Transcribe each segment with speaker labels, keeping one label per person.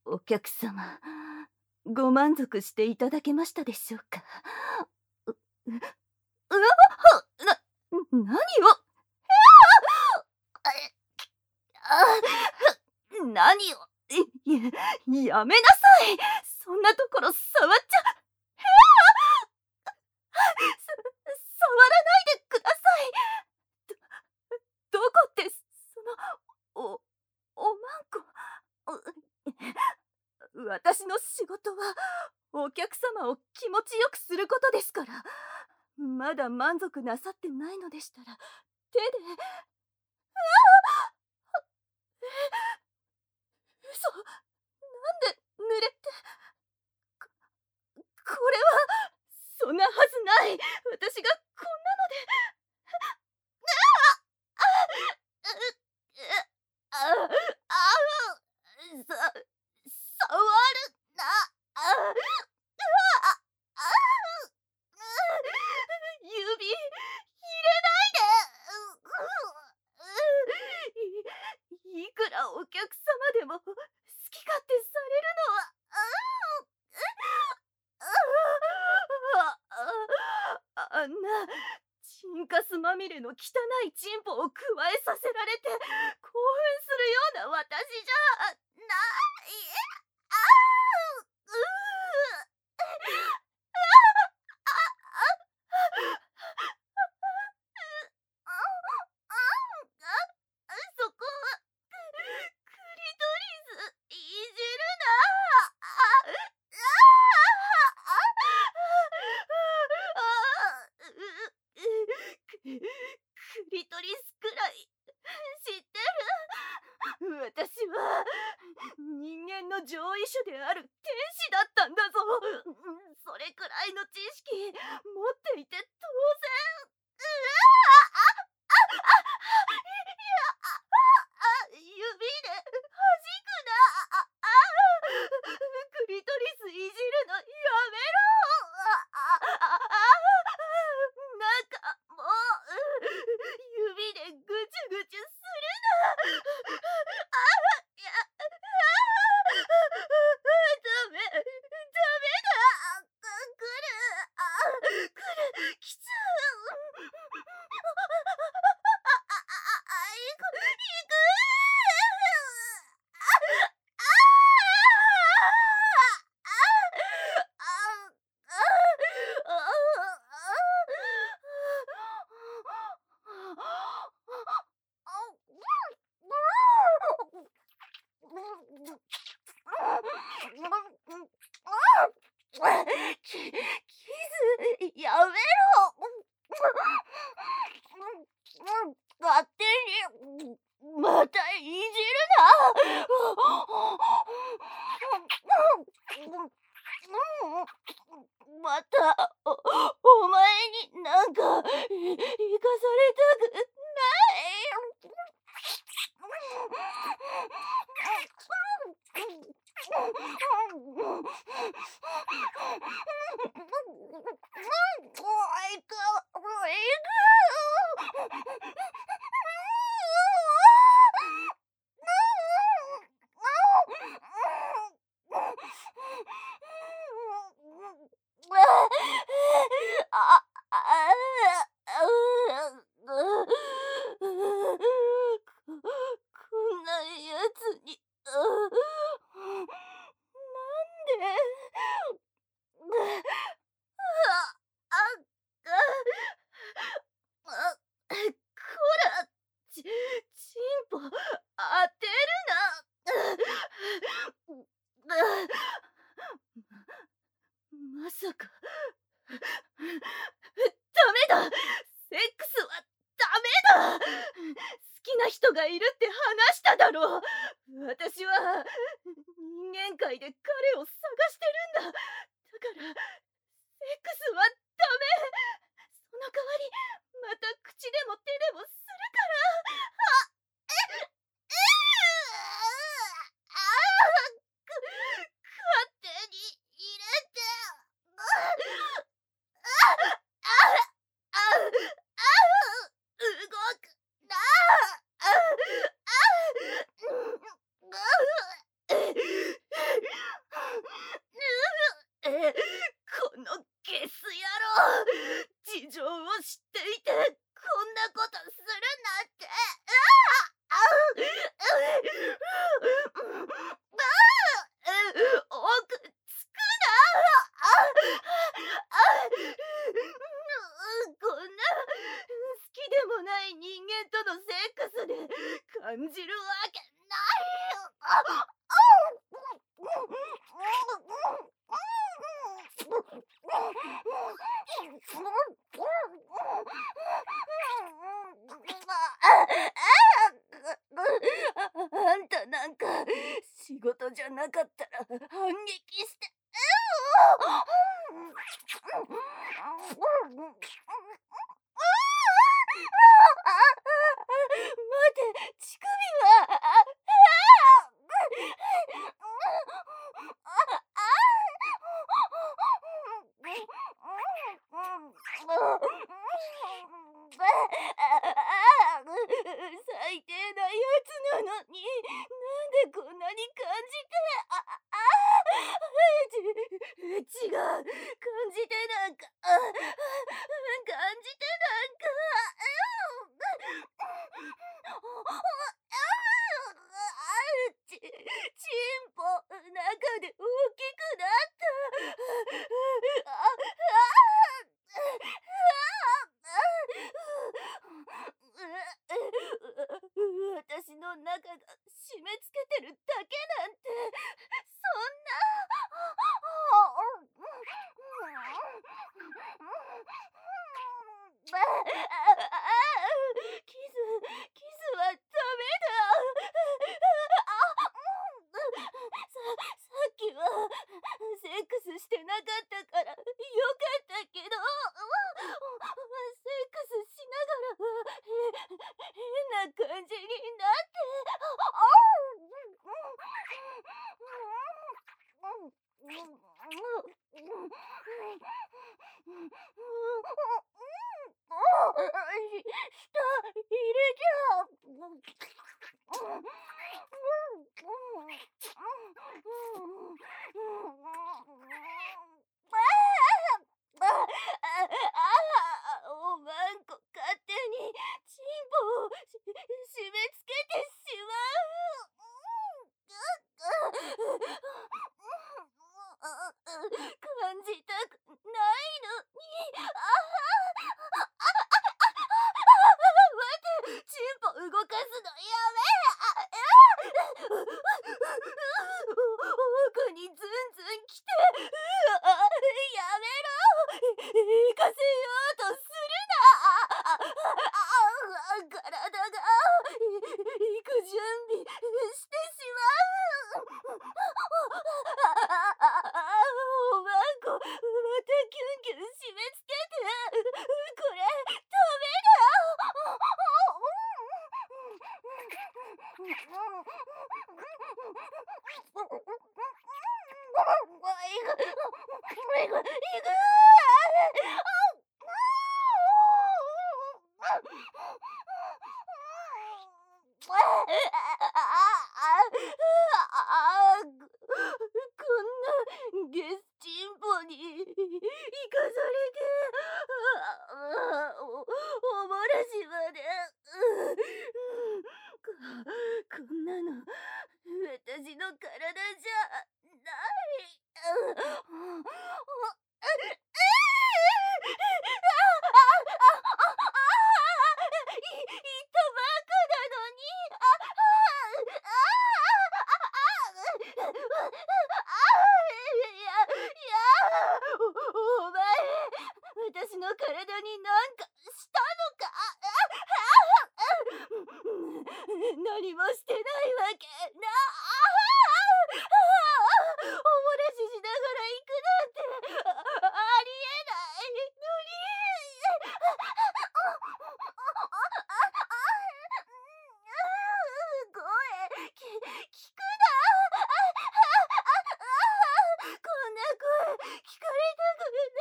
Speaker 1: お客様、ご満足していただけましたでしょうか。う、う、うわ何を、何を、やめなさい。そんなところ触っちゃ、触らないでください。どこって、おまんこ。私の仕事はお客様を気持ちよくすることですから。まだ満足なさってないのでしたら、手で。嘘、なんで濡れて。これはそんなはずない。私がこんなので。ああ触るな。指入れないで。いくらお客様でも好き勝手されるのは。あんなチンカスまみれの汚いチンポをくわえさせられて興奮するような私じゃない。あうそこはクリトリスいじるな。クリトリスくらい知ってる。私は人間の上位種である天使だったんだぞ。それくらいの知識持っていて当然。指で弾くな。クリトリスいじるのやめろ。なんかもう指でぐちゅぐちゅするな。いや、ダメだ。来る、きつ。行く。キスやめろ。勝手にまたいじるな。またお前になんか行かされたくない。あ、こんなやつに、なんで。あ、こら、チンポ、当てるな。まさか、ダメだ。セックスはダメだ。好きな人がいるって話しただろう。私は人間界で彼を探してるんだ。だからセックスはダメ。その代わりまた口でも手でもするから。勝手に入れて。動くな。 とのセックスで感じるわけないよ。あんたなんか仕事じゃなかったら反撃して。待て、乳首は。最低なやつなのに、なんでこんなに感じて。違う、感じてなんか、感じてなんか。チンポ中で大きくなった。私の中が締め付けてるだけなんて、そんな。キスはダメだ。さっきはセックスしてなかったからよかったけど、セックスしながら変な感じになって。舌入れちゃう。おまんこ勝手にチンポを締め付けてしまう。感じたくないのに。待て、チンポ動かすのやめ。奥にズンズン来て。やめろ。行かせようとするな。体が行く準備してしまう。おまんこまたキュンキュン締め付けて。これダメだ。行く。こんなゲスチンポに生かされて。おもらしまで。こんなの私の体じゃない。言ったばっかなのに。お前、私の体になんかしたのか。何もしてないわけな。おもらししながら行くなんてありえないのに。声聞くな。こんな声聞かれたくない。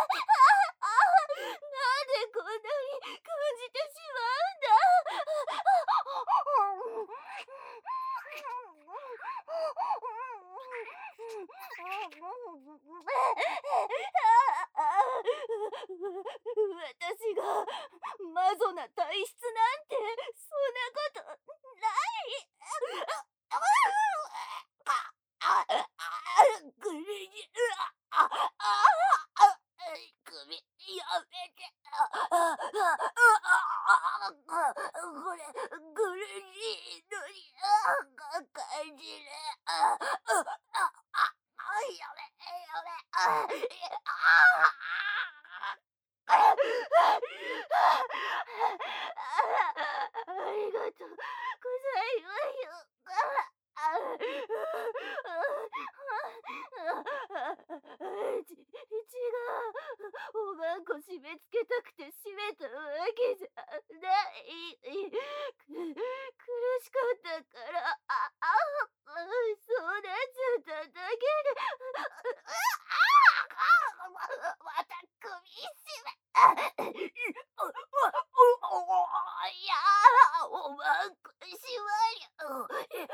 Speaker 1: なんでこんなに感じてしまうんだ。私がマゾな体質なんてそんなことない。首やめて。 これ、苦しいのに、感じる。やめ、ありがとうございます。血がおまんこ締め付けたくて締めたわけじゃない。苦しかったから、そうなっちゃっただけで、また首絞め。いやおまんこしわり。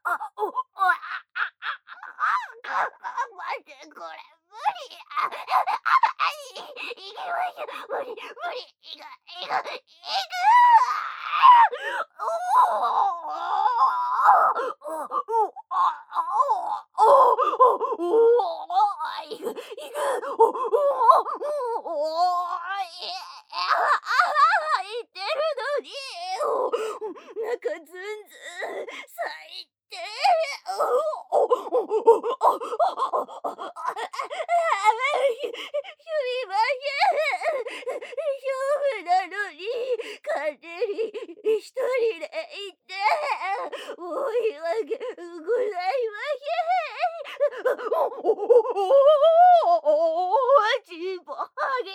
Speaker 1: 待って、これ無理。いけません。無理、いく。言ってるのに、なんかずんずん咲いて、すみません。勝負なのに、勝手に一人で行って、申し訳ございません。ちぼり。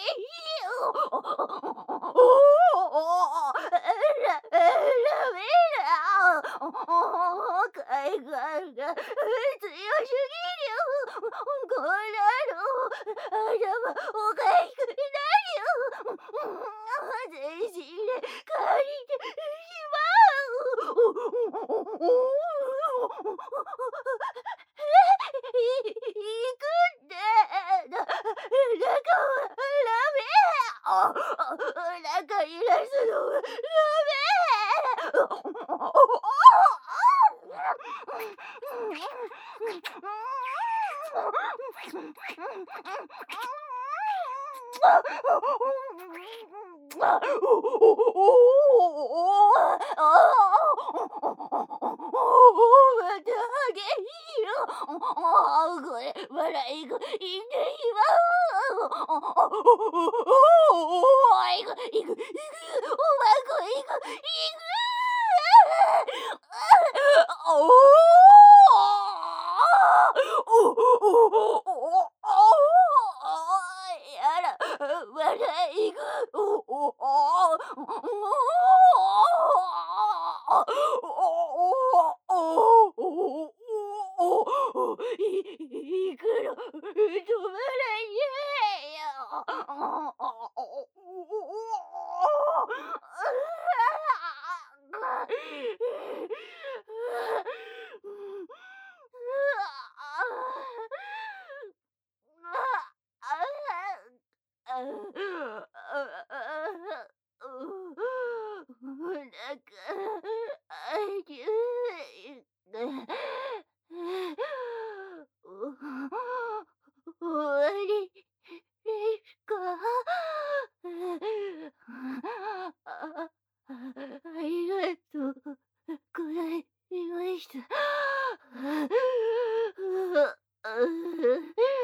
Speaker 1: ダメだ。海岸が強すぎる。こんなの頭おかしくなるよ。全身で借りてしま行くって中にいらすのはダまたあげるよ。これ、笑いがいってしまう。いく、おまんこいく。やら、まだいく。いくら止まらねえよ。なんか、終わりですか？ありがとうございました。